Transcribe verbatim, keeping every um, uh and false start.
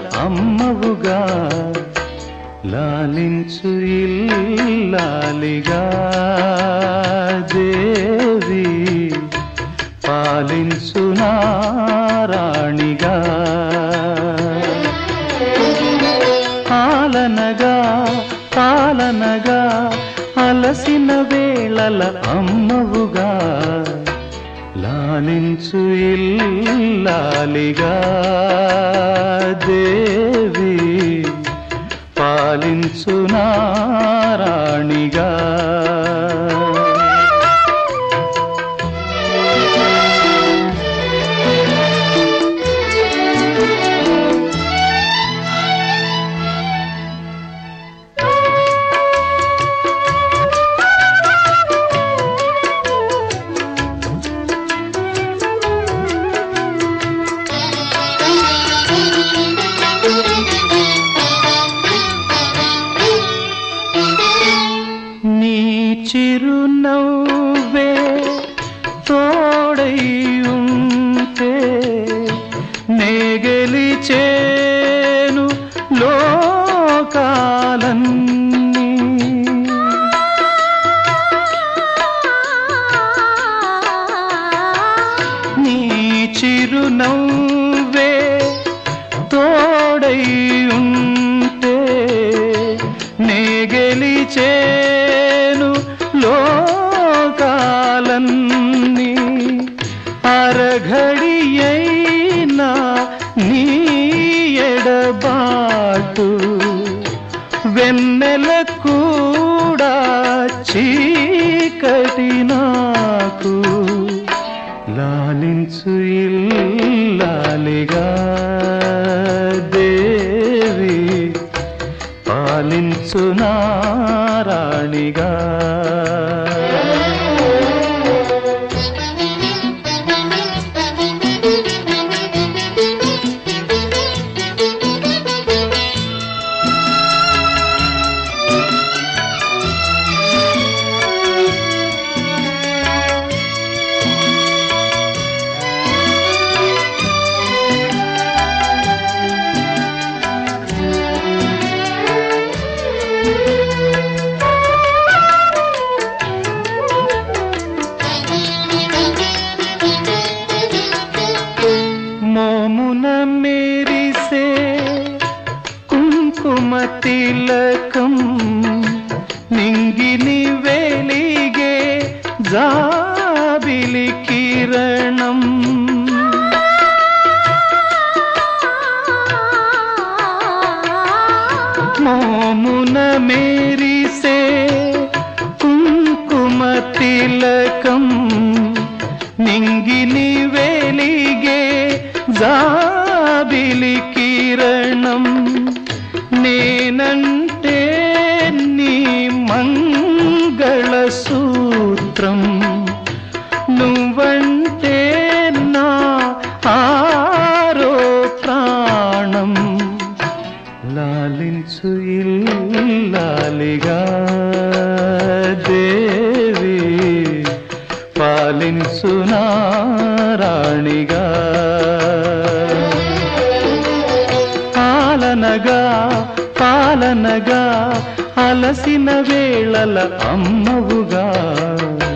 అమ్మవుగా లాలించు ఇల్లాలిగా దేవి పాలించు నారాణిగా పాలనగా పాలనగా అలసిన వేళల అమ్మవుగా లాలించు ఇల్లాలిగా దేవి పాలించు నారాణిగా చిరునవ్వే తోడై ఉంటే నే గెలిచేను లోకాలన్నీ నీ చిరునవ్వే తోడై ఉంటే నే గెలిచేను లోకాలన్నీ అరఘడియైనా నీ ఎడబాటు వెన్నెల కూడా చీకటి నాకు లాలించు ఇల్లాలిగా దేవి పాలించు నారాణిగా మోమున మేరిసే కుంకుమ తిలకం నింగిని వెలిగే జాబిలి కిరణం మోమున మేరిసే కుంకుమ తిలకం నింగిని వెలిగే జాబిలి కిరణం నేనంటే నీ మంగళ సూత్రం నువ్వంటే నా ఆరో ప్రాణం లాలించు ఇల్లాలిగా దేవి పాలించు నారాణిగా పాలనగా పాలనగా అలసిన వేళల అమ్మవుగా